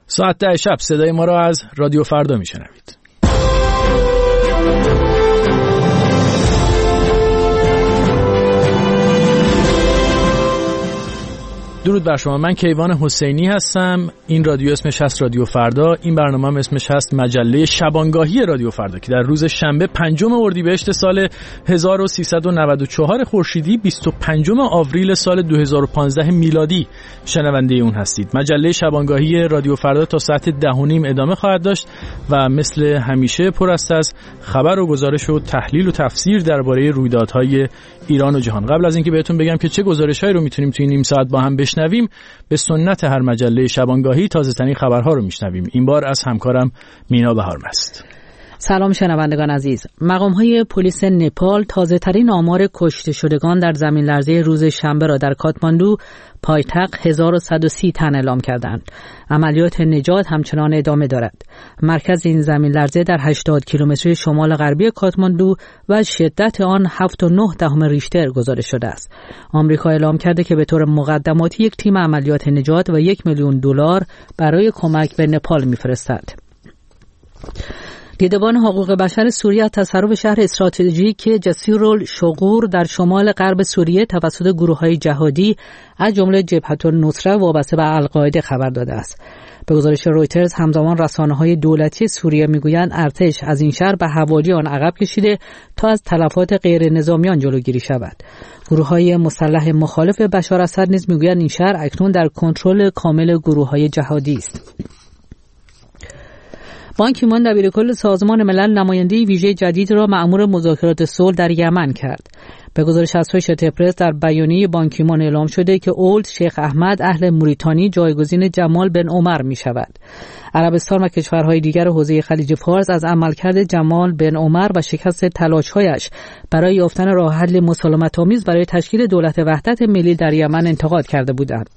ساعت 10 شب صدای ما را از رادیو فردا میشنوید. درود بر شما. من کیوان حسینی هستم. این رادیو اسمش هست رادیو فردا. این برنامه هم اسمش هست مجله شبانگاهی رادیو فردا که در روز شنبه 5 اردیبهشت سال 1394 خورشیدی 25 آوریل سال 2015 میلادی شنونده اون هستید. مجله شبانگاهی رادیو فردا تا ساعت 10:30 ادامه خواهد داشت و مثل همیشه پر است از خبر و گزارش و تحلیل و تفسیر درباره رویدادهای ایران و جهان. قبل از اینکه بهتون بگم که چه گزارش‌هایی رو میتونیم توی نیم ساعت با هم بشنویم، به سنت هر مجله شبانگاهی تازه‌ترین خبرها رو میشنویم. این بار از همکارم مینا بهارمست. سلام شنوندگان عزیز. مقام‌های پلیس نپال تازه‌ترین آمار کشته شدگان در زمین لرزه روز شنبه را در کاتماندو پایتخت 1130 تن اعلام کردند. عملیات نجات همچنان ادامه دارد. مرکز این زمین لرزه در 80 کیلومتری شمال غربی کاتماندو و شدت آن 7.9 ریشتر گزارش شده است. آمریکا اعلام کرده که به طور مقدماتی یک تیم عملیات نجات و $1,000,000 برای کمک به نپال می‌فرستد. دیدبان حقوق بشر سوریه از تصرف شهر استراتژیک جسیرالشغور در شمال غرب سوریه توسط گروه‌های جهادی از جمله جبهة النصره وابسته به القاعده خبر داده است. به گزارش رویترز همزمان رسانه‌های دولتی سوریه میگویند ارتش از این شهر به حوالی آن عقب کشیده تا از تلفات غیر نظامیان جلوگیری شود. گروه‌های مسلح مخالف بشار اسد نیز میگویند این شهر اکنون در کنترل کامل گروه‌های جهادی است. بان کی مون دبیرکل سازمان ملل نماینده ویژه جدید را مأمور مذاکرات صلح در یمن کرد. به گزارش اسوشییتد پرس در بیانیه بان کی مون اعلام شده که اولد شیخ احمد اهل موریتانی جایگزین جمال بن عمر می شود. عربستان و کشورهای دیگر حوزه خلیج فارس از عملکرد جمال بن عمر و شکست تلاش‌هایش برای یافتن راه حل مسالمت‌آمیز برای تشکیل دولت وحدت ملی در یمن انتقاد کرده بودند.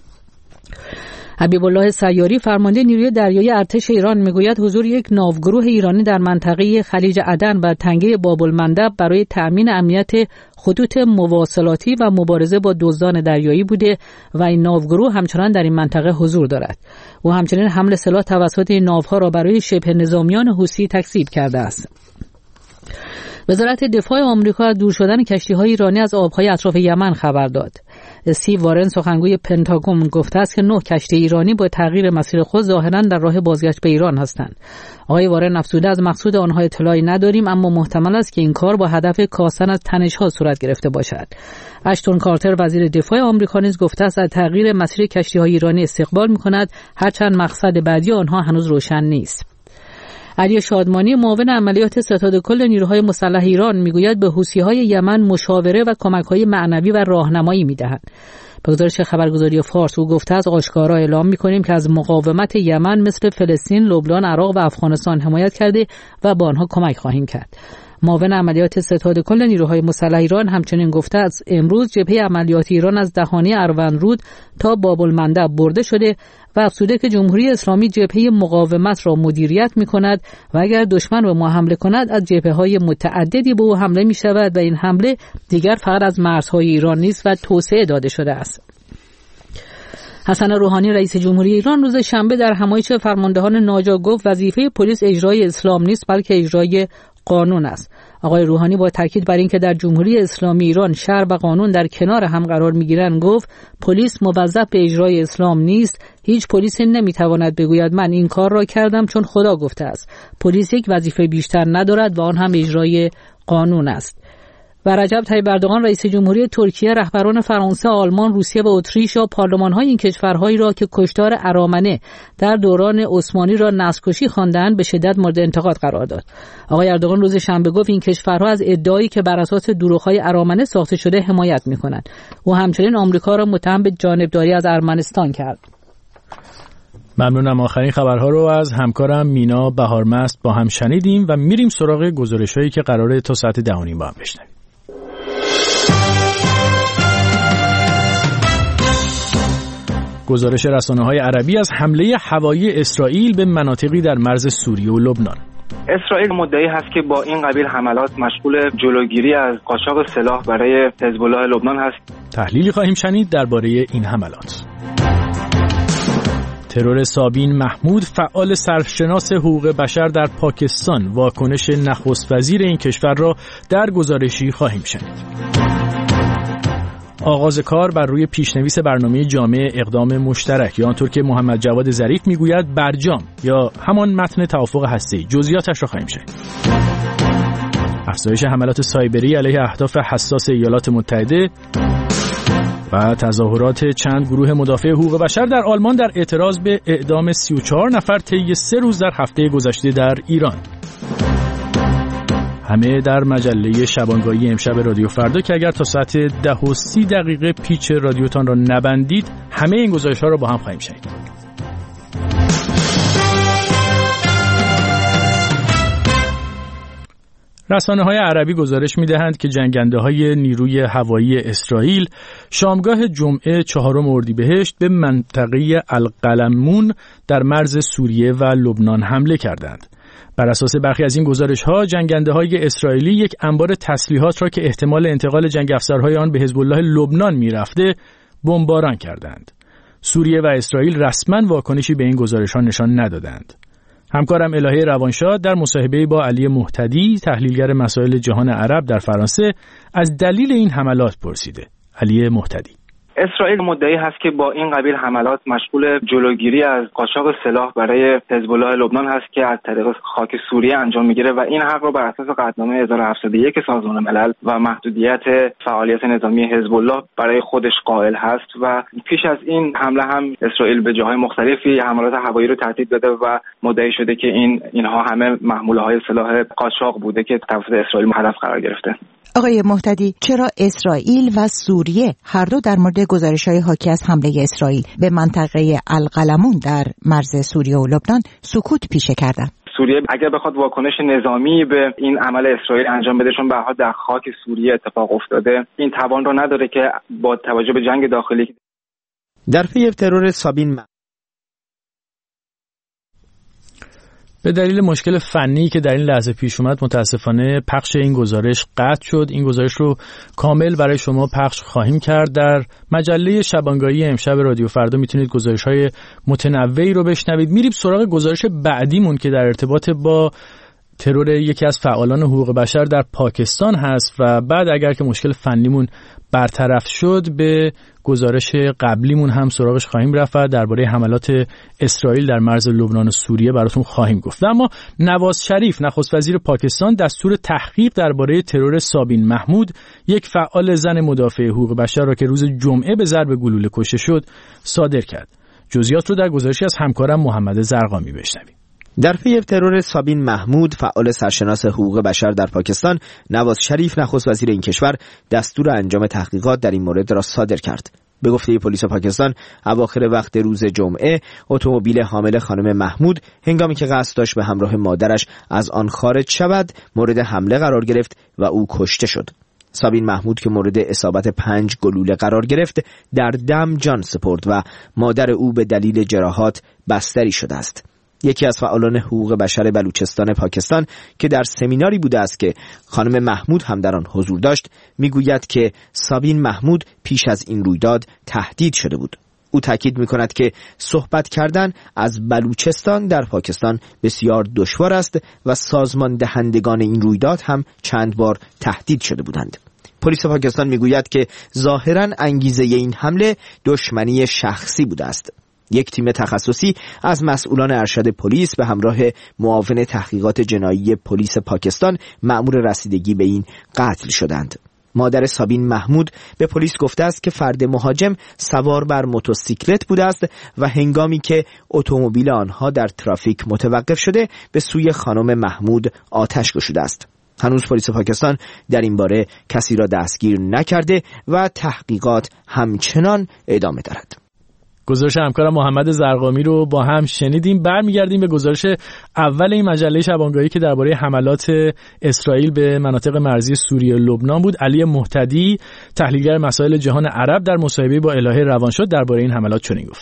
حبیب الله سیاری فرمانده نیروی دریایی ارتش ایران میگوید حضور یک ناوگروه ایرانی در منطقه خلیج عدن و تنگه باب المندب برای تأمین امنیت خطوط مواصلاتی و مبارزه با دزدان دریایی بوده و این ناوگروه همچنان در این منطقه حضور دارد. او همچنین حمل سلاح توسط این ناوها را برای شبه نظامیان حوثی تکذیب کرده است. وزارت دفاع آمریکا از دور شدن کشتی‌های ایرانی از آب‌های اطراف یمن خبر داد. استیو وارن سخنگوی پنتاگون گفته است که 9 کشتی ایرانی با تغییر مسیر خود ظاهراً در راه بازگشت به ایران هستند. آقای وارن افزوده از مقصود آنها اطلاعی نداریم، اما محتمل است که این کار با هدف کاستن از تنش‌ها صورت گرفته باشد. اشتون کارتر وزیر دفاع آمریکا نیز گفته است از تغییر مسیر کشتی‌های ایرانی استقبال می‌کند، هرچند مقصد بعدی آنها هنوز روشن نیست. علی شادمانی معاون عملیات ستاد کل نیروهای مسلح ایران میگوید به حوثی‌های یمن مشاوره و کمک‌های معنوی و راهنمایی می‌دهند. به گزارش خبرگزاری فارس او گفته است آشکارا اعلام می‌کنیم که از مقاومت یمن مثل فلسطین، لبنان، عراق و افغانستان حمایت کرده و با آنها کمک خواهیم کرد. معاون عملیات ستاد کل نیروهای مسلح ایران همچنین گفته است امروز جبهه عملیات ایران از دهانه اروندرود تا باب المندب برده شده و افزوده که جمهوری اسلامی جبهه مقاومت را مدیریت می‌کند و اگر دشمن به ما حمله کند از جبهه‌های متعددی به او حمله می‌شود و این حمله دیگر فقط از مرزهای ایران نیست و توسعه داده شده است. حسن روحانی رئیس جمهوری ایران روز شنبه در همایش فرماندهان ناجا گفت وظیفه پلیس اجرای اسلام نیست بلکه اجرای قانون است. آقای روحانی با تاکید بر اینکه در جمهوری اسلامی ایران شرع و قانون در کنار هم قرار می‌گیرند گفت پلیس موظف به اجرای اسلام نیست. هیچ پلیسی نمی‌تواند بگوید من این کار را کردم چون خدا گفته است. پلیس یک وظیفه بیشتر ندارد و آن هم اجرای قانون است. و رجب طیب اردوغان رئیس جمهوری ترکیه رهبران فرانسه، آلمان، روسیه و اتریش و پارلمان‌های این کشورهایی را که کشتار ارامنه در دوران عثمانی را نسل‌کشی خواندند به شدت مورد انتقاد قرار داد. آقای اردوغان روز شنبه گفت این کشورها از ادعایی که بر اساس دروغ‌های ارامنه ساخته شده حمایت می‌کنند. او همچنین آمریکا را متهم به جانبداری از ارمنستان کرد. ممنونم. آخرین خبرها رو از همکارم مینا بهارمست با هم شنیدیم و میریم سراغ گزارش‌هایی که قراره تا ساعت 10:30 با هم بشنویم. گزارش رسانه‌های عربی از حمله هوایی اسرائیل به مناطقی در مرز سوریه و لبنان. اسرائیل مدعی هست که با این قبیل حملات مشغول جلوگیری از قاچاق سلاح برای حزب الله لبنان هست. تحلیلی خواهیم شنید درباره این حملات. ترور سابین محمود، فعال سرشناس حقوق بشر در پاکستان، واکنش نخست وزیر این کشور را در گزارشی خواهیم شنید. آغاز کار بر روی پیشنویس برنامه جامع اقدام مشترک، یا آنطور که محمد جواد ظریف میگوید برجام، یا همان متن توافق هسته‌ای. جزئیاتش را خواهیم شنید. افزایش حملات سایبری علیه اهداف حساس ایالات متحده و تظاهرات چند گروه مدافع حقوق بشر در آلمان در اعتراض به اعدام 34 نفر طی 3 روز در هفته گذشته در ایران. همه در مجله شبانگاهی امشب رادیو فردا که اگر تا ساعت 10:30 پیچ رادیوتان را نبندید، همه این گزارش‌ها را با هم خواهیم شنید. رسانه‌های عربی گزارش می‌دهند که جنگنده‌های نیروی هوایی اسرائیل شامگاه جمعه 4 اردیبهشت به منطقه القلمون در مرز سوریه و لبنان حمله کردند. بر اساس برخی از این گزارش‌ها، جنگنده‌های اسرائیلی یک انبار تسلیحات را که احتمال انتقال جنگ افسرهای آن به حزب الله لبنان می‌رفته، بمباران کردند. سوریه و اسرائیل رسما واکنشی به این گزارش‌ها نشان ندادند. همکارم الهه روانشاد در مصاحبه‌ای با علی مهتدی، تحلیلگر مسائل جهان عرب در فرانسه، از دلیل این حملات پرسیده. علی مهتدی: اسرائیل مدعی هست که با این قبیل حملات مشغول جلوگیری از قاچاق سلاح برای حزب الله لبنان هست که از طریق خاک سوریه انجام میگیره و این حق را بر اساس قطعنامه 1701 سازمان ملل و محدودیت فعالیت نظامی حزب الله برای خودش قائل هست. و پیش از این حمله هم اسرائیل به جاهای مختلفی حملات هوایی رو تهدید داده و مدعی شده که اینها همه محموله‌های سلاح قاچاق بوده که توسط اسرائیل هدف قرار گرفته. آقای مهتدی، چرا اسرائیل و سوریه هر دو در مورد گزارش‌های حاکی از حمله اسرائیل به منطقه القلمون در مرز سوریه و لبنان سکوت پیشه کردند؟ سوریه اگر بخواد واکنش نظامی به این عمل اسرائیل انجام بده، چون به هر حال در خاک سوریه اتفاق افتاده، این توان رو نداره که با توجه به جنگ داخلی در پی ترور سابین به دلیل مشکل فنی که در این لحظه پیش اومد، متاسفانه پخش این گزارش قطع شد. این گزارش رو کامل برای شما پخش خواهیم کرد. در مجله شبانگاهی امشب رادیو فردا میتونید گزارش‌های متنوعی رو بشنوید. میریم سراغ گزارش بعدیمون که در ارتباط با ترور یکی از فعالان حقوق بشر در پاکستان هست و بعد اگر که مشکل فنیمون برطرف شد به گزارش قبلیمون هم سراغش خواهیم رفت و درباره حملات اسرائیل در مرز لبنان و سوریه براتون خواهیم گفت. اما نواز شریف، نخست وزیر پاکستان، دستور تحقیق درباره ترور سابین محمود، یک فعال زن مدافع حقوق بشر را که روز جمعه به ضرب گلوله کشته شد، صادر کرد. جزئیات رو در گزارشی از همکارم محمد زرقامی بشنویم. در پی ترور سابین محمود، فعال سرشناس حقوق بشر در پاکستان، نواز شریف، نخست وزیر این کشور، دستور انجام تحقیقات در این مورد را صادر کرد. به گفته پلیس پاکستان، اواخر وقت روز جمعه، اتومبیل حامل خانم محمود هنگامی که قصد داشت به همراه مادرش از آن خارج شود، مورد حمله قرار گرفت و او کشته شد. سابین محمود که مورد اصابت 5 گلوله قرار گرفت، در دم جان سپرد و مادر او به دلیل جراحات بستری شده است. یکی از فعالان حقوق بشر بلوچستان پاکستان که در سمیناری بوده است که خانم محمود هم در آن حضور داشت، میگوید که سابین محمود پیش از این رویداد تهدید شده بود. او تاکید میکند که صحبت کردن از بلوچستان در پاکستان بسیار دشوار است و سازمان دهندگان این رویداد هم چند بار تهدید شده بودند. پلیس پاکستان میگوید که ظاهراً انگیزه این حمله دشمنی شخصی بوده است. یک تیم تخصصی از مسئولان ارشد پلیس به همراه معاون تحقیقات جنایی پلیس پاکستان مأمور رسیدگی به این قتل شدند. مادر سابین محمود به پلیس گفته است که فرد مهاجم سوار بر موتورسیکلت بوده است و هنگامی که اتومبیل آنها در ترافیک متوقف شده به سوی خانم محمود آتش گشوده است. هنوز پلیس پاکستان در این باره کسی را دستگیر نکرده و تحقیقات همچنان ادامه دارد. گزارش همکارم محمد زرقامی رو با هم شنیدیم. برمیگردیم به گزارش اول این مجله شبانگاهی که درباره حملات اسرائیل به مناطق مرزی سوریه و لبنان بود. علی مهتدی، تحلیلگر مسائل جهان عرب، در مصاحبه با الهه روانشاد درباره این حملات چنین گفت: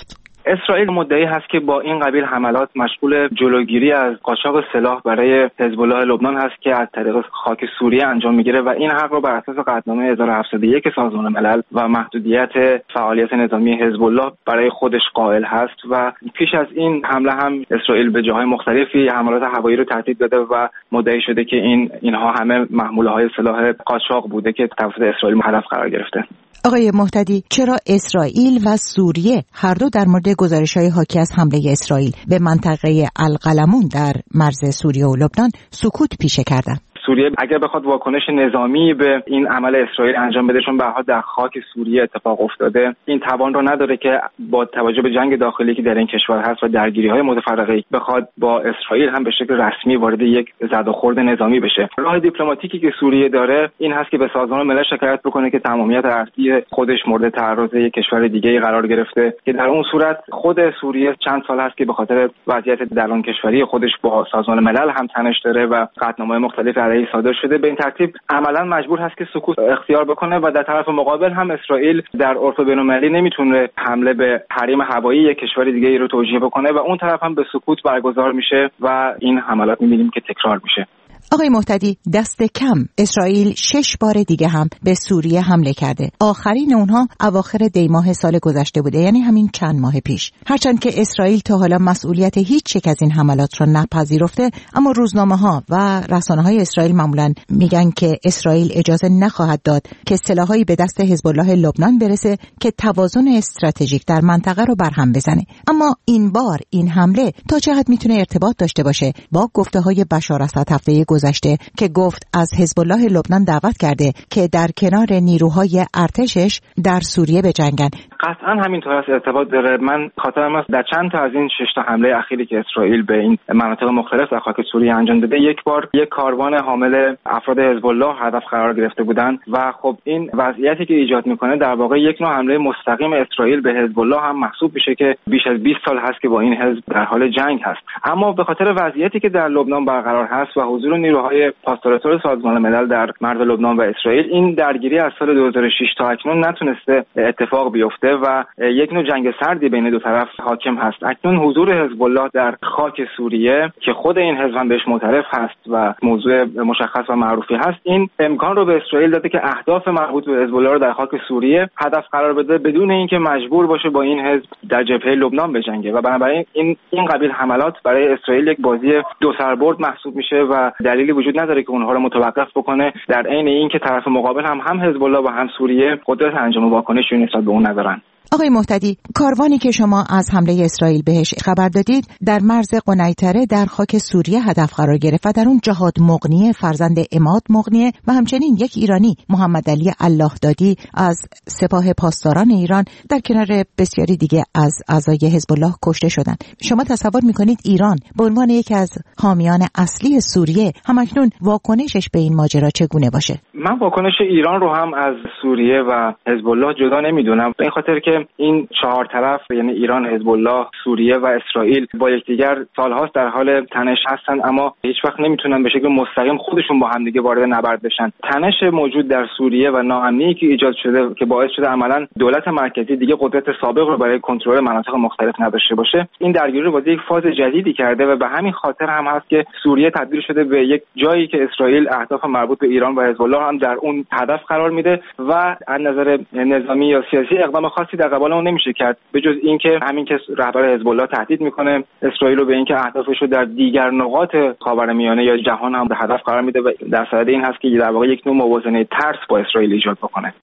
اسرائیل مدعی هست که با این قبیل حملات مشغول جلوگیری از قاچاق سلاح برای حزب الله لبنان هست که از طریق خاک سوریه انجام میگیره و این حق را بر اساس قطعنامه 1701 سازمان ملل و محدودیت فعالیت نظامی حزب الله برای خودش قائل هست. و پیش از این حمله هم اسرائیل به جاهای مختلفی حملات هوایی رو تهدید داده و مدعی شده که اینها همه محموله‌های سلاح قاچاق بوده که توسط اسرائیل هدف قرار گرفته. آقای مهتدی، چرا اسرائیل و سوریه هر دو در مورد گزارش‌های حاکی از حمله اسرائیل به منطقه القلمون در مرز سوریه و لبنان سکوت پیشه کردند؟ سوریه اگر بخواد واکنش نظامی به این عمل اسرائیل انجام بده، چون به هر حال در خاک سوریه اتفاق افتاده، این توان رو نداره که با توجه به جنگ داخلی که در این کشور هست و درگیری‌های متفرقه بخواد با اسرائیل هم به شکل رسمی وارد یک زد و خورد نظامی بشه. راه دیپلماتیکی که سوریه داره این هست که به سازمان ملل شکایت بکنه که تمامیت ارضی خودش مورد تعرض یک کشور دیگه‌ای قرار گرفته، که در اون صورت خود سوریه چند سال هست که به خاطر وضعیت درون کشوری خودش با سازمان ملل هم تنش داره و قطعنامه‌های مختلف صادر شده. به این ترتیب عملا مجبور هست که سکوت اختیار بکنه و در طرف مقابل هم اسرائیل در عرف بین‌المللی نمیتونه حمله به حریم هوایی یک کشور دیگه رو توجیه بکنه و اون طرف هم به سکوت برگزار میشه و این حملات می‌بینیم که تکرار میشه. آقای مهتدی، دست کم اسرائیل 6 بار دیگه هم به سوریه حمله کرده. آخرین اونها اواخر دی ماه سال گذشته بوده، یعنی همین چند ماه پیش. هرچند که اسرائیل تا حالا مسئولیت هیچ یک از این حملات را نپذیرفته، اما روزنامه‌ها و رسانه‌های اسرائیل معمولاً میگن که اسرائیل اجازه نخواهد داد که سلاحایی به دست حزب الله لبنان برسه که توازن استراتژیک در منطقه رو برهم بزنه. اما این بار این حمله تا چه حد میتونه ارتباط داشته باشه با گفته‌های بشار اسد هفته گذشته که گفت از حزب الله لبنان دعوت کرده که در کنار نیروهای ارتشش در سوریه بجنگن؟ قطعا همینطور است، ارتباط داره. من خاطرم است در چند تا از این 6 تا حمله اخیری که اسرائیل به این مناطق مختلف در خاک سوریه انجام داده، یک بار یک کاروان حامل افراد حزب الله هدف قرار گرفته بودند و خب این وضعیتی که ایجاد میکنه در واقع یک نوع حمله مستقیم اسرائیل به حزب الله هم محسوب میشه که بیش از 20 سال هست که با این حزب در حال جنگ هست. اما به خاطر وضعیتی که در لبنان برقرار هست و حضور نیروهای پاستوراتور سازمان ملل در مرز لبنان و اسرائیل، این درگیری از سال 2006 تا اکنون نتونسته اتفاق بیفته و یک نوع جنگ سردی بین دو طرف حاکم هست. اکنون حضور حزب الله در خاک سوریه که خود این حزب هم بهش معترف هست و موضوع مشخص و معروفی هست، این امکان رو به اسرائیل داده که اهداف مربوط به حزب الله رو در خاک سوریه هدف قرار بده بدون اینکه مجبور باشه با این حزب در جبهه لبنان بجنگه و بنابراین این قبیل حملات برای اسرائیل یک بازی دو سربرد محسوب میشه و دلیلی وجود نداره که اونها رو متوقف بکنه، در عین اینکه طرف مقابل هم حزب الله و هم سوریه قدرت انجام واکنشی نسبت به اون ندارن. آقای مهتدی، کاروانی که شما از حمله اسرائیل بهش خبر دادید در مرز قنیطره در خاک سوریه هدف قرار گرفت و در اون جهاد مغنیه فرزند عماد مغنیه و همچنین یک ایرانی محمد علی الله دادی از سپاه پاسداران ایران در کنار بسیاری دیگه از اعضای حزب الله کشته شدند. شما تصور میکنید ایران به عنوان یکی از حامیان اصلی سوریه همکنون واکنشش به این ماجرا چگونه باشه؟ من واکنش ایران رو هم از سوریه و حزب الله جدا نمیدونم، به این خاطر که این چهار طرف یعنی ایران، حزب الله، سوریه و اسرائیل با یکدیگر سالهاست در حال تنش هستند، اما هیچ وقت نمیتونن به شکل مستقیم خودشون با هم دیگه وارد نبرد بشن. تنش موجود در سوریه و ناامنی که ایجاد شده که باعث شده عملاً دولت مرکزی دیگه قدرت سابق رو برای کنترل مناطق مختلف نداشته باشه، این درگیری رو وارد یک فاز جدیدی کرده و به همین خاطر هم هست که سوریه تبدیل شده به یک جایی که اسرائیل اهداف مربوط به ایران و حزب الله هم در اون هدف قرار میده و از نظر نظامی یا سیاسی اقدام خاصی در قبال اون نمیشه کرد به جز اینکه همین که رهبر حزب الله تهدید میکنه اسرائیل رو به اینکه اهدافش رو در دیگر نقاط خاورمیانه یا جهان هم به هدف قرار میده و در صدد این هست که در واقع یک نوع موازنه ترس با اسرائیل ایجاد بکنه.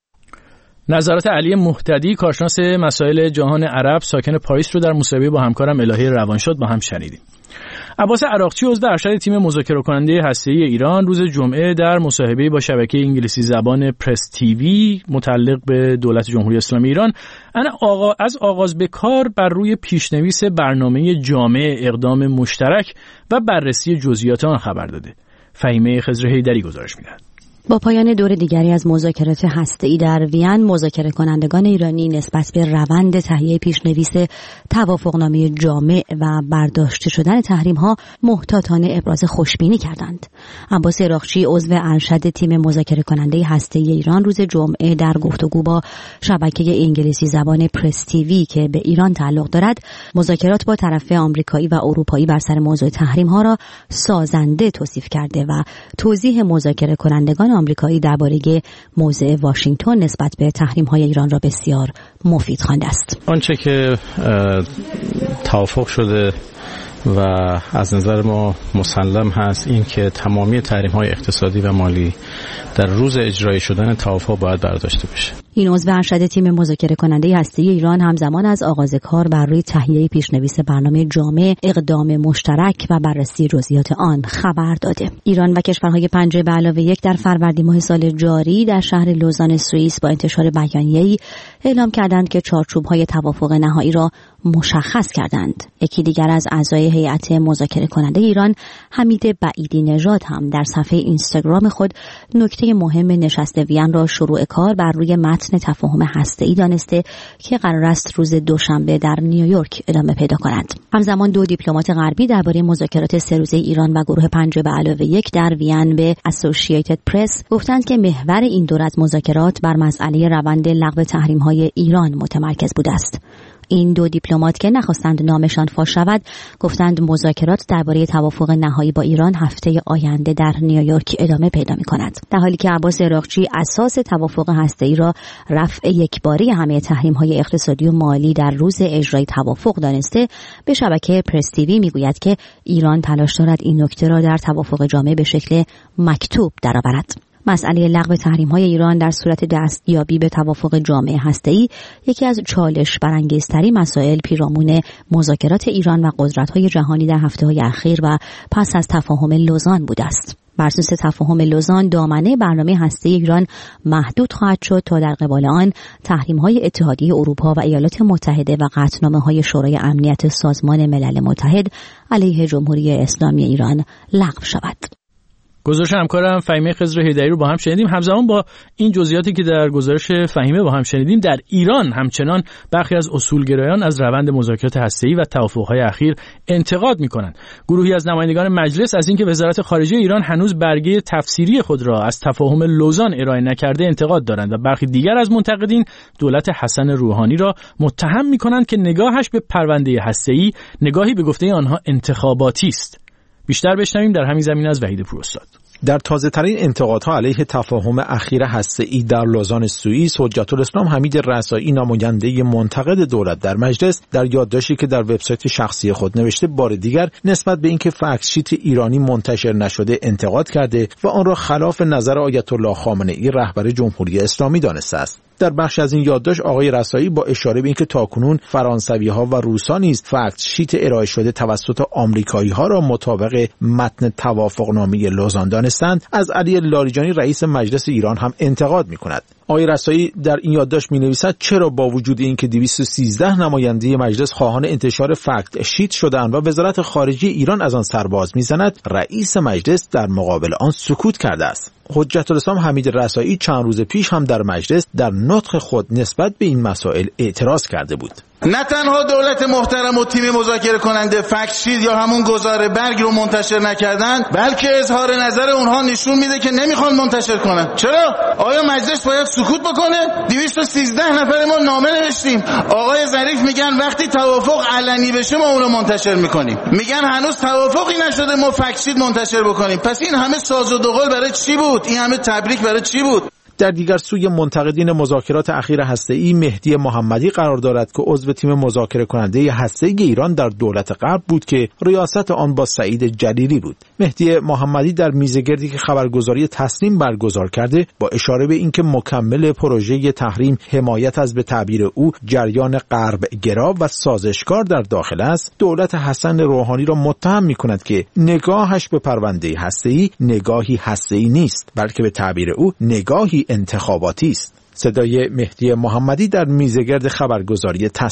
نظرات علی مهتدی، کارشناس مسائل جهان عرب، ساکن پاریس رو در مصاحبه با همکارم الهه روانشاد با هم شنیدیم. عباس عراقچی عضو ارشد تیم مذاکره کننده هسته‌ای ایران روز جمعه در مصاحبه با شبکه انگلیسی زبان پرس تیوی متعلق به دولت جمهوری اسلامی ایران از آغاز به کار بر روی پیشنویس برنامه جامع اقدام مشترک و بررسی جزئیات آن خبر داده. فهیمه خضر حیدری گزارش می‌دهد. با پایان دور دیگری از مذاکرات هسته‌ای در وین، مذاکره کنندگان ایرانی نسبت به روند تهیه پیشنویس توافقنامه جامع و برداشته شدن تحریم‌ها محتاطانه ابراز خوشبینی کردند. عباس عراقچی، عضو ارشد تیم مذاکره کننده هسته‌ای ایران، روز جمعه در گفتگو با شبکه انگلیسی زبان پرس تیوی که به ایران تعلق دارد، مذاکرات با طرف آمریکایی و اروپایی بر سر موضوع تحریم‌ها را سازنده توصیف کرده و توضیح مذاکره کنندگان آمریکایی درباره موضع واشنگتن نسبت به تحریم‌های ایران را بسیار مفید خوانده است. آنچه که توافق شده و از نظر ما مسلم هست این که تمامی تحریم‌های اقتصادی و مالی در روز اجرایی شدن توافق باید برداشته بشه. این عضو ارشد تیم مذاکره کننده هسته‌ای ایران همزمان از آغاز کار بر روی تهیه پیشنویس برنامه جامع، اقدام مشترک و بررسی جزئیات آن خبر داده. ایران و کشورهای 5+1 در فروردین ماه سال جاری در شهر لوزان سوئیس با انتشار بیانیه‌ای اعلام کردند که چارچوب‌های توافق نهایی را مشخص کردند. یکی دیگر از اعضای هیئت مذاکره کننده ایران، حمید بعیدی نژاد، هم در صفحه اینستاگرام خود نکته مهم نشست وین را شروع کار بر روی متن تفاهم هسته‌ای دانسته که قرار است روز دوشنبه در نیویورک ادامه پیدا کند. همزمان دو دیپلمات غربی درباره مذاکرات 3 روزه ایران و گروه 5+1 در وین به اسوسییتد پرس گفتند که محور این دور از مذاکرات بر مسئله روند لغو تحریم‌های ایران متمرکز بوده است. این دو دیپلمات که نخواستند نامشان فاش شود، گفتند مذاکرات درباره توافق نهایی با ایران هفته آینده در نیویورک ادامه پیدا می‌کند. در حالی که عباس عراقچی اساس توافق هسته‌ای را رفع یکباره همه تحریم‌های اقتصادی و مالی در روز اجرای توافق دانسته، به شبکه پرس تیوی میگوید که ایران تلاش دارد این نکته را در توافق جامع به شکل مکتوب درآورد. مسئله لغو تحریم‌های ایران در صورت دستیابی به توافق جامع هسته‌ای یکی از چالش برانگیزترین مسائل پیرامون مذاکرات ایران و قدرت‌های جهانی در هفته‌های اخیر و پس از تفاهم لوزان بوده است. بر اساس تفاهم لوزان، دامنه برنامه هسته‌ای ایران محدود خواهد شد تا در قبال آن تحریم‌های اتحادیه اروپا و ایالات متحده و قطعنامه‌های شورای امنیت سازمان ملل متحد علیه جمهوری اسلامی ایران لغو شود. گزارش همکارم فهیمه خضر هیدری رو با هم شنیدیم. همزمان با این جزئیاتی که در گزارش فهیمه با هم شنیدیم، در ایران همچنان برخی از اصولگرایان از روند مذاکرات هسته‌ای و توافق‌های اخیر انتقاد می‌کنند. گروهی از نمایندگان مجلس از اینکه وزارت خارجه ایران هنوز برگه تفسیری خود را از تفاهم لوزان ارائه نکرده انتقاد دارند و برخی دیگر از منتقدین دولت حسن روحانی را متهم می‌کنند که نگاهش به پرونده هسته‌ای نگاهی به گفته آنها انتخاباتی است. بیشتر بشنویم در همین زمینه از وحید پوراستاد. در تازه‌ترین انتقادها علیه تفاهم اخیر هسته‌ای در لوزان سوئیس، حجت الاسلام حمید رسایی، نماینده منتقد دولت در مجلس، در یادداشتی که در وبسایت شخصی خود نوشته، بار دیگر نسبت به اینکه فکت شیت ایرانی منتشر نشده انتقاد کرده و آن را خلاف نظر آیت الله خامنه‌ای رهبر جمهوری اسلامی دانسته است. در بخش از این یادداشت آقای رسایی با اشاره به اینکه تاکنون فرانسوی‌ها و روس‌ها نیز فکت شیت ارائه شده توسط آمریکایی‌ها را مطابق متن توافقنامه لوزان دانستند، از علی لاریجانی رئیس مجلس ایران هم انتقاد می‌کند. آقای رسایی در این یادداشت می‌نویسد چرا با وجود اینکه 213 نماینده مجلس خواهان انتشار فکت شیت شدند و وزارت خارجه ایران از آن سرباز می‌زند، رئیس مجلس در مقابل آن سکوت کرده است. حجت الاسلام حمید رسایی چند روز پیش هم در مجلس در نطق خود نسبت به این مسائل اعتراض کرده بود. نه تنها دولت محترم و تیم مذاکره کننده فکت شیت یا همون گزاره برگ رو منتشر نکردن، بلکه اظهار نظر اونها نشون میده که نمیخوان منتشر کنن. چرا؟ آیا مجلس باید سکوت بکنه؟ 213 نفر ما نامه نوشتیم. آقای ظریف میگن وقتی توافق علنی بشه ما اون رو منتشر میکنیم. میگن هنوز توافقی نشده ما فکت شیت منتشر بکنیم. پس این همه ساز و دغل برای چی بود؟ این همه تبریک برای چی بود؟ در دیگر سوی منتقدین مذاکرات اخیر هسته‌ای، مهدی محمدی قرار دارد که عضو تیم مذاکره کننده هسته‌ای ایران در دولت غرب بود که ریاست آن با سعید جلیلی بود. مهدی محمدی در میزگردی که خبرگزاری تسنیم برگزار کرده، با اشاره به اینکه مکمل پروژه تحریم حمایت از به تعبیر او جریان غرب گرا و سازشکار در داخل است، دولت حسن روحانی را متهم می‌کند که نگاهش به پرونده هسته‌ای نگاهی هسته‌ای نیست، بلکه به تعبیر او نگاهی انتخاباتی است. صدای مهدی محمدی در میزگرد خبرگزاری تسنیم.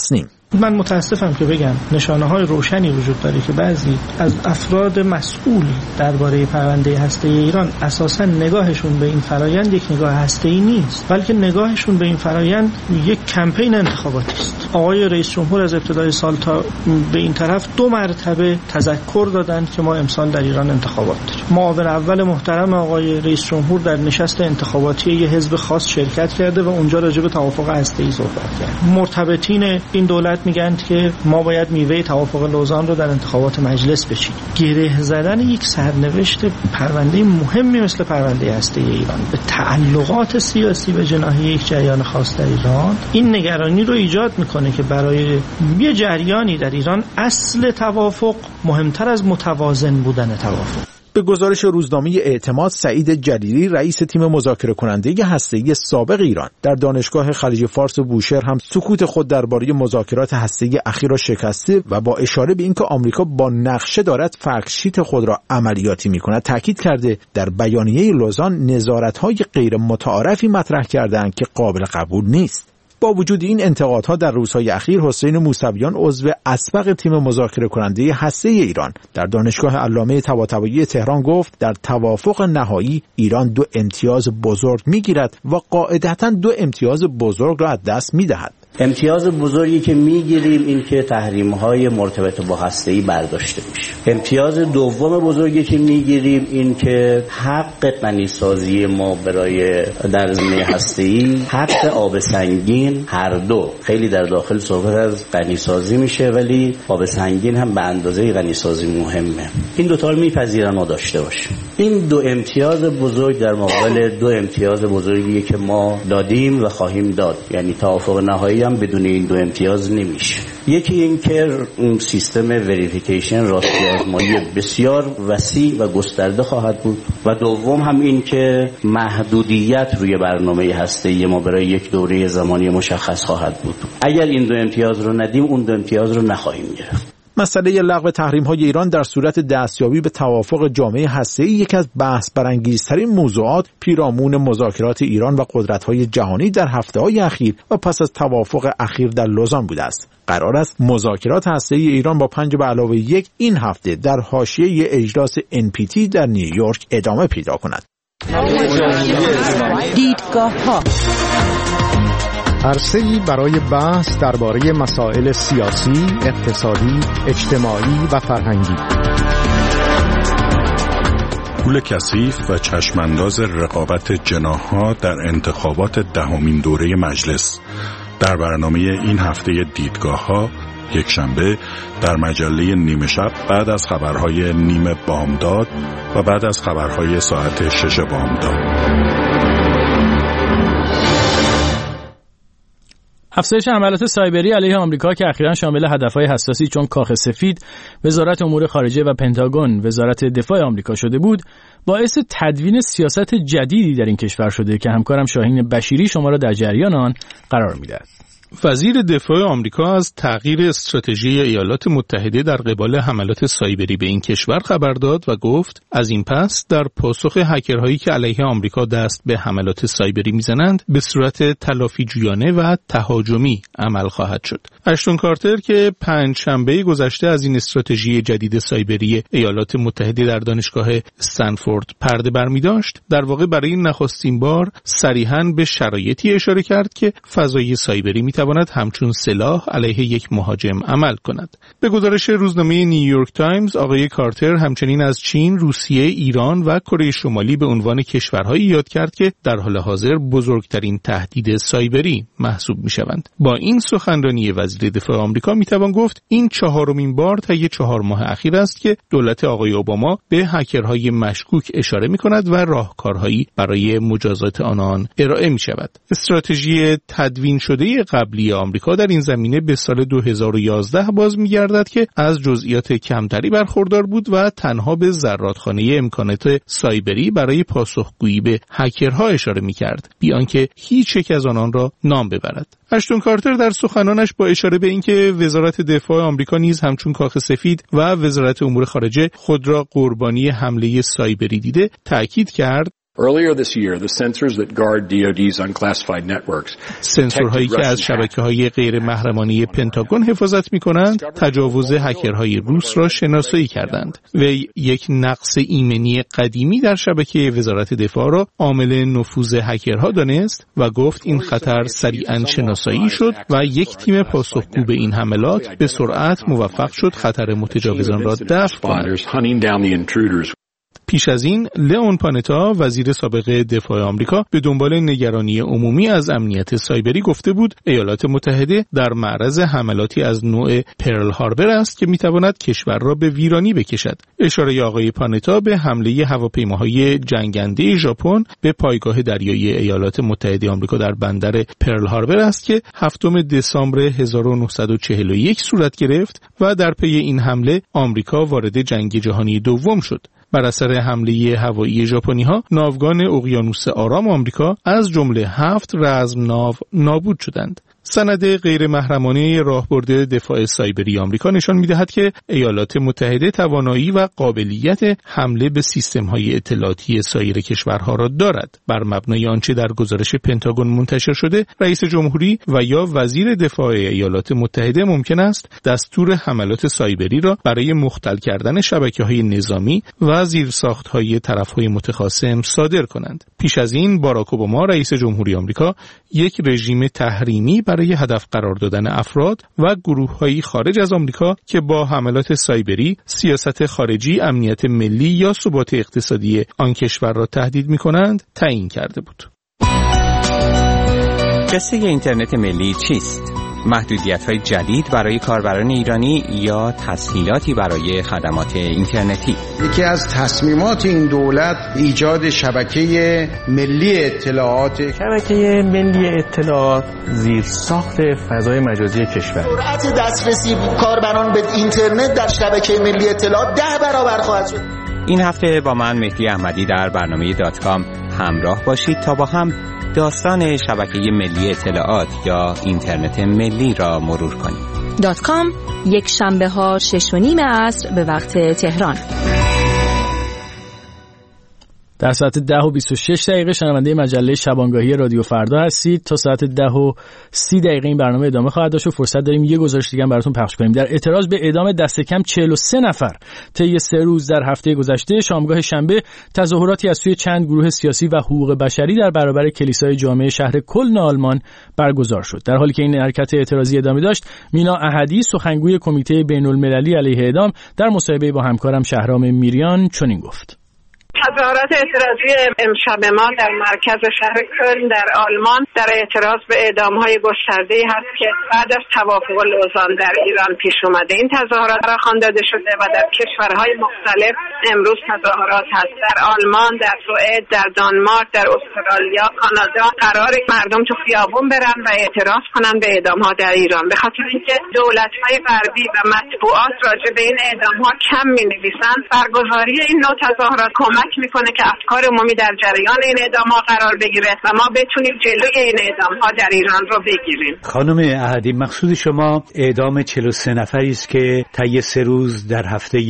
من متاسفم که بگم نشانه‌های روشنی وجود داره که بعضی از افراد مسئول درباره پرونده هسته‌ای ایران اساساً نگاهشون به این فرآیند یک نگاه هسته‌ای نیست، بلکه نگاهشون به این فرآیند یک کمپین انتخاباتی است. آقای رئیس جمهور از ابتدای سال تا به این طرف 2 مرتبه تذکر دادند که ما امسال در ایران انتخابات داریم. معاون اول محترم آقای رئیس جمهور در نشست انتخاباتی یه حزب خاص شرکت کرده و اونجا راجع به توافق هسته‌ای صحبت کرد. مرتبطین این دولت میگن که ما باید میوه توافق لوزان رو در انتخابات مجلس بچینیم. گره زدن یک سرنوشت پرونده مهمی مثل پرونده هسته‌ای ایران به تعلقات سیاسی و جناحی یک جریان خاص در ایران این نگرانی رو ایجاد میکنه که برای یه جریانی در ایران اصل توافق مهمتر از متوازن بودن توافق. به گزارش روزنامه اعتماد، سعید جلیلی رئیس تیم مذاکره کننده هسته‌ای سابق ایران در دانشگاه خلیج فارس بوشهر هم سکوت خود درباره مذاکرات هسته‌ای اخیر را شکسته و با اشاره به اینکه آمریکا با نقشه دارد فکت خود را عملیاتی می‌کند تاکید کرده در بیانیه لوزان نظارت‌های غیر متعارفی مطرح کرده‌اند که قابل قبول نیست. با وجود این انتقادها در روزهای اخیر حسین موسویان عضو اسبق تیم مذاکره کننده هسته‌ای ایران در دانشگاه علامه طباطبایی تهران گفت در توافق نهایی ایران 2 امتیاز بزرگ میگیرد و قاعدتاً 2 امتیاز بزرگ را از دست میدهد. امتیاز بزرگی که میگیریم این که تحریم‌های مرتبط با هسته‌ای برداشته میشه. امتیاز دوم بزرگی که میگیریم این که حق غنیسازی ما برای در زمینه هسته‌ای، حق آب سنگین، هر دو خیلی در داخل صحبت از غنیسازی میشه ولی آب سنگین هم به اندازه غنیسازی مهمه. این دو تا رو میپذیرن ما داشته باشیم. این 2 امتیاز بزرگ در مقابل 2 امتیاز بزرگی که ما دادیم و خواهیم داد. یعنی توافق نهایی هم بدون این 2 امتیاز نمیشه. یکی این که سیستم وریفیکیشن راستی آزمایی بسیار وسیع و گسترده خواهد بود و دوم هم این که محدودیت روی برنامه هسته‌ای ما برای یک دوره زمانی مشخص خواهد بود. اگر این 2 امتیاز رو ندیم اون 2 امتیاز رو نخواهیم گرفت. مسئله لغو تحریم‌های ایران در صورت دستیابی به توافق جامعه هسته‌ای یکی از بحث برانگیزترین موضوعات پیرامون مذاکرات ایران و قدرت‌های جهانی در هفته‌های اخیر و پس از توافق اخیر در لوزان بوده است. قرار است مذاکرات هسته‌ای ایران با 5+1 این هفته در حاشیه اجلاس NPT در نیویورک ادامه پیدا کند. دیدگاه‌ها عرصه‌ای برای بحث درباره مسائل سیاسی، اقتصادی، اجتماعی و فرهنگی. پول کثیف و چشمانداز رقابت جناح‌ها در انتخابات 10مین دوره مجلس در برنامه این هفته دیدگاه‌ها یکشنبه در مجله نیمه شب بعد از خبرهای نیم بامداد و بعد از خبرهای ساعت 6 بامداد. افزایش حملات سایبری علیه آمریکا که اخیراً شامل هدفهای حساسی چون کاخ سفید، وزارت امور خارجه و پنتاگون، وزارت دفاع آمریکا شده بود، باعث تدوین سیاست جدیدی در این کشور شده که همکارم شاهین بشیری شما را در جریان آن قرار می‌دهد. وزیر دفاع آمریکا از تغییر استراتژی ایالات متحده در قبال حملات سایبری به این کشور خبر داد و گفت از این پس در پاسخ هکرهایی که علیه آمریکا دست به حملات سایبری میزنند به صورت تلافی‌جویانه و تهاجمی عمل خواهد شد. اشتون کارتر که پنجشنبه گذشته از این استراتژی جدید سایبری ایالات متحده در دانشگاه استنفورد پرده برمی‌داشت، در واقع برای نخستین بار صریحاً به شرایطی اشاره کرد که فضای سایبری میتواند همچون سلاح علیه یک مهاجم عمل کند. به گزارش روزنامه نیویورک تایمز، آقای کارتر همچنین از چین، روسیه، ایران و کره شمالی به عنوان کشورهایی یاد کرد که در حال حاضر بزرگترین تهدید سایبری محسوب میشوند. با این سخنرانی وزیر دفاع آمریکا میتوان گفت این 4مین بار طی 4 ماه اخیر است که دولت آقای اوباما به هکرهای مشکوک اشاره میکند و راهکارهایی برای مجازات آنان ارائه میشود. استراتژی تدوین شده قبلی آمریکا در این زمینه به سال 2011 باز می‌گردد که از جزئیات کمتری برخوردار بود و تنها به زرادخانه امکانات سایبری برای پاسخگویی به هکرها اشاره می‌کرد، بی آنکه هیچ یک از آنان را نام ببرد. اشتون کارتر در سخنانش با اشاره به اینکه وزارت دفاع آمریکا نیز همچون کاخ سفید و وزارت امور خارجه خود را قربانی حمله سایبری دیده، تأکید کرد Earlier this year, the sensors that guard DoD's unclassified networks. سنسورهایی که از شبکه‌های غیر محرمانه پنتاگون حفاظت می‌کنند، تجاوز هکرهای روس را شناسایی کردند و یک نقص ایمنی قدیمی در شبکه وزارت دفاع را عامل نفوذ هکرها دانست و گفت این خطر سریعاً شناسایی شد و یک تیم پاسخگو به این حملات به سرعت موفق شد خطر متجاوزان را دفع کند. پیش از این لئون پانتا وزیر سابق دفاع آمریکا به دنبال نگرانی عمومی از امنیت سایبری گفته بود ایالات متحده در معرض حملاتی از نوع پرل هاربر است که میتواند کشور را به ویرانی بکشد. اشاره آقای پانتا به حمله هواپیماهای جنگنده ژاپن به پایگاه دریایی ایالات متحده آمریکا در بندر پرل هاربر است که 7 دسامبر 1941 صورت گرفت و در پی این حمله آمریکا وارد جنگ جهانی دوم شد. بر اثر حمله هوایی ژاپنی‌ها ناوگان اقیانوس آرام آمریکا از جمله 7 رزمناو نابود شدند. سند غیر محرمانه راهبرد دفاع سایبری آمریکا نشان می‌دهد که ایالات متحده توانایی و قابلیت حمله به سیستم‌های اطلاعاتی سایر کشورها را دارد. بر مبنای آنچه در گزارش پنتاگون منتشر شده، رئیس جمهوری و یا وزیر دفاع ایالات متحده ممکن است دستور حملات سایبری را برای مختل کردن شبکه‌های نظامی و زیرساخت‌های طرف‌های متخاصم صادر کنند. پیش از این باراک اوباما رئیس جمهوری آمریکا یک رژیم تحریمی برای هدف قرار دادن افراد و گروه‌های خارج از آمریکا که با حملات سایبری سیاست خارجی، امنیت ملی یا ثبات اقتصادی آن کشور را تهدید می‌کنند تعیین کرده بود. قصه اینترنت ملی چیست؟ محدودیت‌های جدید برای کاربران ایرانی یا تسهیلاتی برای خدمات اینترنتی؟ یکی از تصمیمات این دولت ایجاد شبکه ملی اطلاعات. شبکه ملی اطلاعات زیرساخت فضای مجازی کشور. سرعت دسترسی کاربران به اینترنت در شبکه ملی اطلاعات 10 برابر خواهد شد. این هفته با من مهدی احمدی در برنامه .com همراه باشید تا با هم داستان شبکه ملی اطلاعات یا اینترنت ملی را مرور کنیم. .com یک شنبه ها 6:30 عصر به وقت تهران. در ساعت 10:26 شنونده مجله شبانگاهی رادیو فردا هستید. تا ساعت 10:30 این برنامه ادامه خواهد داشت و فرصت داریم یه گزارش دیگه براتون پخش کنیم. در اعتراض به اعدام دست کم 43 نفر طی 3 روز در هفته گذشته، شامگاه شنبه تظاهراتی از سوی چند گروه سیاسی و حقوق بشری در برابر کلیسای جامع شهر کلن آلمان برگزار شد. در حالی که این حرکت اعتراضی ادامه داشت، مینا احدی سخنگوی کمیته بین‌المللی علیه اعدام در مصاحبه با همکارم شهرام میریان چنین گفت: تظاهرات اعتراضی امشب ما در مرکز شهر کلن در آلمان در اعتراض به اعدام‌های گسترده‌ای هست که بعد از توافق لوزان در ایران پیش اومده. این تظاهرات را خوانده داده شده و در کشورهای مختلف امروز تظاهرات هست. در آلمان، در سوئد، در دانمارک، در استرالیا، کانادا قراره مردم تو خیابون برن و اعتراض کنن به اعدام‌ها در ایران، به خاطر اینکه دولت‌های غربی و مطبوعات راجع به این اعدام‌ها کم می‌نویسن. برگزاری این نوع تظاهرات کمک میکنه که افکار عمومی در جریان این اعدام‌ها قرار بگیره و ما بتونیم جلوی این اعدام‌ها در ایران رو بگیریم. خانم احدی، مقصود شما اعدام 43 نفری است که طی 3 روز در هفته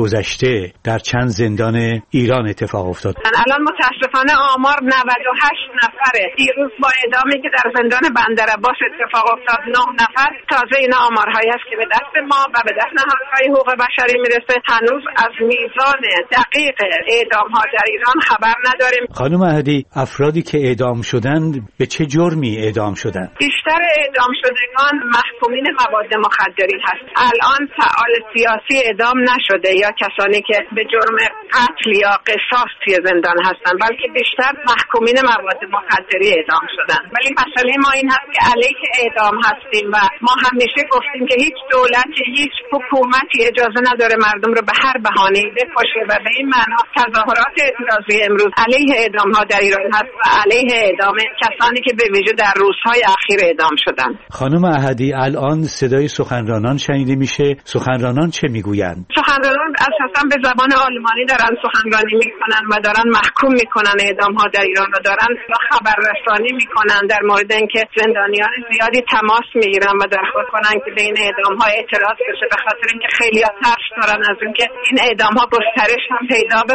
گذشته در چند زندان ایران اتفاق افتاد. الان متاسفانه آمار 98 نفره. دیروز با اعدامی که در زندان بندرعباس اتفاق افتاد 9 نفر. تازه اینا آمارهایی است که به دست ما و به دست نهادهای حقوق بشری میرسه. هنوز از میزان دقیق اعدام‌ها در ایران خبر نداریم. خانم احدی، افرادی که اعدام شدند به چه جرمی اعدام شدند؟ بیشتر اعدام شدگان محکومین مواد مخدرین هست. الان فعال سیاسی اعدام نشده یا کسانی که به جرم قتل یا قصاص توی زندان هستند، بلکه بیشتر محکومین مواد مخدری اعدام شدند. ولی مسئله ما این هست که علیه اعدام هستیم و ما همیشه گفتیم که هیچ دولتی، هیچ حکومتی اجازه نداره مردم رو به هر بهانه‌ای بکشه و به این معنا تظاهرات اعتراضی امروز علیه اعدام‌ها در ایران هست و علیه اعدام کسانی که به ویژه در روزهای اخیر اعدام شدند. خانم احدی، الان صدای سخنرانان شنیده میشه. سخنرانان چه میگویند؟ سخنرانان اساساً به زبان آلمانی دارن سخنرانی میکنن و دارن محکوم میکنن اعدام‌ها در ایران رو، دارن خبررسانی میکنن در مورد اینکه زندانیان زیادی تماس میگیرن و درخواست کنن که به این اعدام‌ها اعتراض بشه، به خاطر اینکه خیلی‌ها ترس دارن از اینکه این اعدام‌ها گسترش هم پیدا بکنه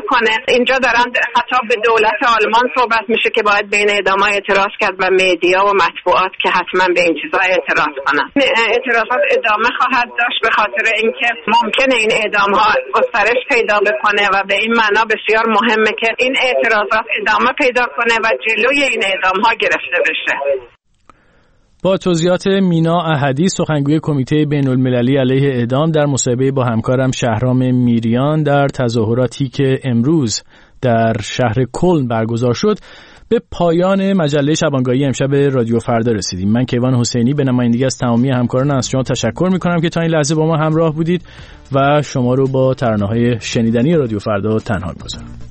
اینجا دارن حتی به دولت آلمان صحبت میشه که باید بین اعدام‌ها اعتراض کرد و مدیا و مطبوعات که حتما به این چیزا اعتراض کنن. اعتراضات ادامه خواهد داشت به خاطر اینکه ممکنه این اعدام‌ها گسترش پیدا بکنه و به این معنا بسیار مهمه که این اعتراضات ادامه پیدا کنه و جلوی این اعدام‌ها گرفته بشه. با توضیحات مینا احدی، سخنگوی کمیته بین‌المللی علیه اعدام، در مصاحبه با همکارم شهرام میریان در تظاهراتی که امروز در شهر کلن برگزار شد، به پایان مجله شبانگاهی امشب رادیو فردا رسیدیم. من کیوان حسینی به نمایندگی از تمامی همکاران از شما تشکر میکنم که تا این لحظه با ما همراه بودید و شما رو با ترانه‌های شنیدنی رادیو فردا تنها می‌گذارم.